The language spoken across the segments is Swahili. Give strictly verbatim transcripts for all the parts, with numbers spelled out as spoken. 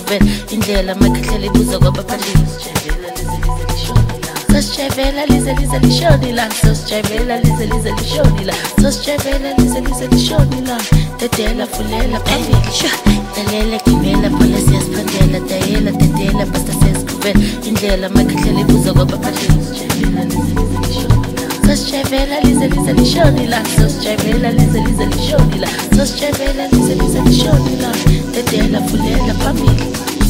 sesivela indlela makhahlele ibuza kwabaphandile sosijayivela lize lize lishoni la sosijayivela lize lize lishoni la sosijayivela lize lize lishoni la dedela fulela phambili dalela gibela phola siyasiphandela dayela dedela basta sesikuvela indlela makhahlele ibuza kwabaphandile sosijayivela lize lize lishoni la sosijayivela lize lize lishoni la sosijayivela lize lize lishoni la dedela fulela phambili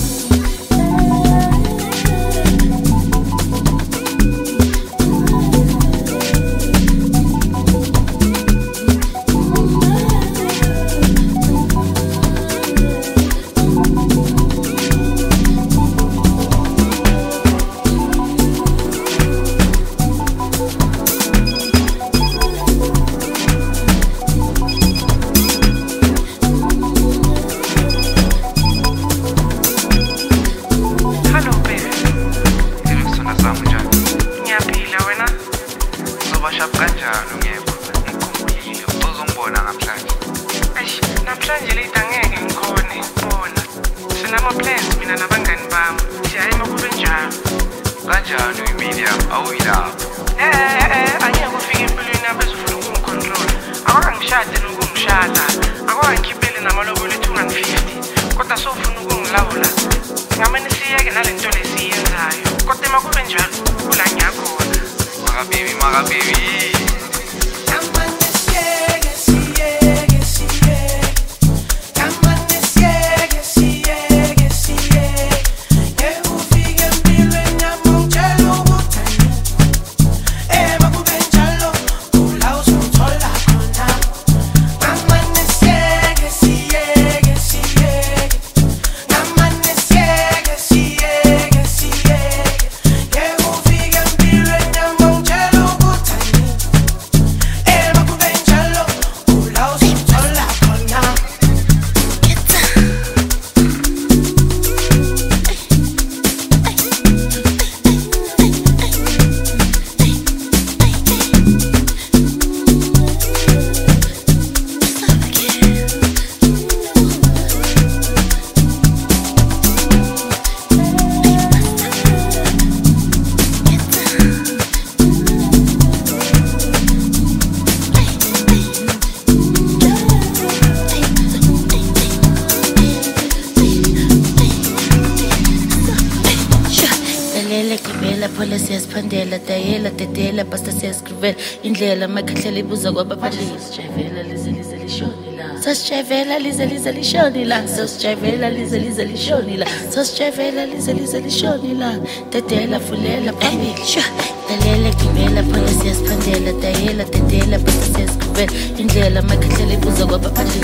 indlela makhahlele ibuza kwabaphandile sosijayivela lize lize lishoni la sosijayivela lize lize lishoni la sosijayivela lize lize lishoni la sosijayivela lize lize lishoni la dedela fulela phambili dalela gibela phola siyasiphandela dayela dedela basta sesikuvela indlela makhahlele ibuza kwabaphandile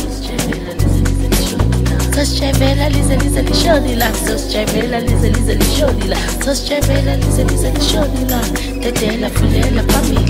sosijayivela lize lize lishoni la sosijayivela lize lize lishoni la sosijayivela lize lize lishoni la dedela fulela phambili